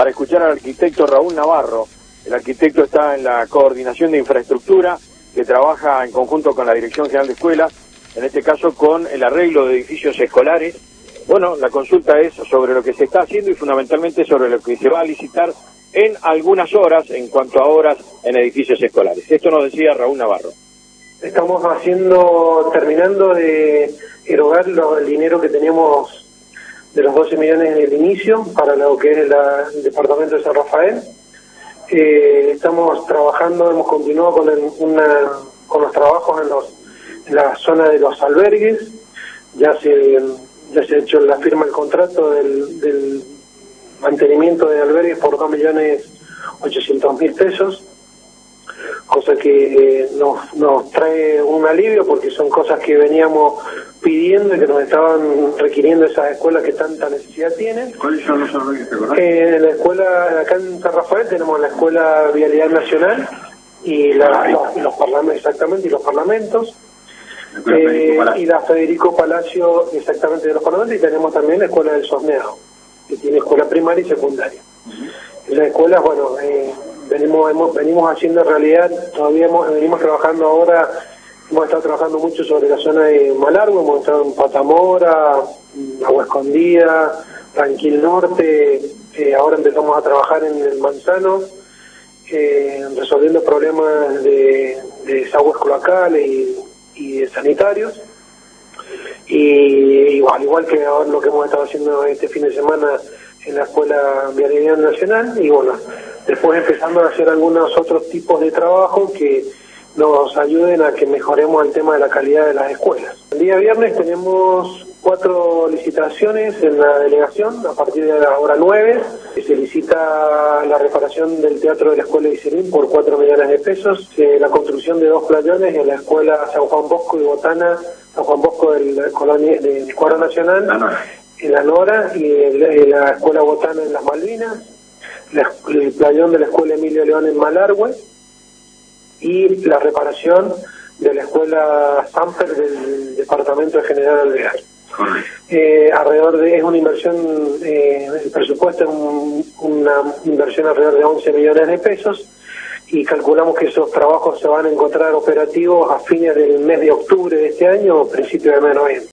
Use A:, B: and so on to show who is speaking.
A: para escuchar al arquitecto Raúl Navarro. El arquitecto está en la coordinación de infraestructura, que trabaja en conjunto con la Dirección General de Escuelas, en este caso con el arreglo de edificios escolares. Bueno, la consulta es sobre lo que se está haciendo y fundamentalmente sobre lo que se va a licitar en algunas horas, en cuanto a horas en edificios escolares. Esto nos decía Raúl Navarro.
B: Estamos terminando de erogar el dinero que teníamos de los 12 millones del inicio para lo que es el departamento de San Rafael. Estamos trabajando, hemos continuado con los trabajos en la zona de los albergues. Ya se ha hecho la firma del contrato del mantenimiento de albergues por 2.800.000 pesos, cosa que nos trae un alivio porque son cosas que veníamos pidiendo y que nos estaban requiriendo esas escuelas que tanta necesidad tienen.
C: ¿Cuáles son los albergues que
B: En la escuela, acá en San Rafael tenemos la Escuela Vialidad Nacional y los parlamentos, exactamente, y los parlamentos. Y la Federico Palacio, exactamente, de los parlamentos, y tenemos también la Escuela del Sosneado, que tiene escuela primaria y secundaria. En las escuelas, bueno, venimos haciendo en realidad, venimos trabajando ahora, hemos estado trabajando mucho sobre la zona de Malargüe, hemos estado en Patamora, Agua Escondida, Tranquil Norte, ahora empezamos a trabajar en el Manzano, resolviendo problemas de desagües cloacales y de sanitarios. Y al igual que ahora lo que hemos estado haciendo este fin de semana en la Escuela Vialidad Nacional, y bueno, después empezando a hacer algunos otros tipos de trabajo que nos ayuden a que mejoremos el tema de la calidad de las escuelas. El día viernes tenemos 4 licitaciones en la delegación a partir de la hora 9. Se licita la reparación del teatro de la Escuela de Iselín por 4 millones de pesos, la construcción de 2 playones en la Escuela San Juan Bosco y Botana, San Juan Bosco del Cuadro Nacional, en la Nora, y la Escuela Botana en las Malvinas, el playón de la Escuela Emilio León en Malargüe, y la reparación de la Escuela Samper del Departamento de General Alvear. Es una inversión, el presupuesto es una inversión alrededor de 11 millones de pesos, y calculamos que esos trabajos se van a encontrar operativos a fines del mes de octubre de este año o principio de mes de noviembre.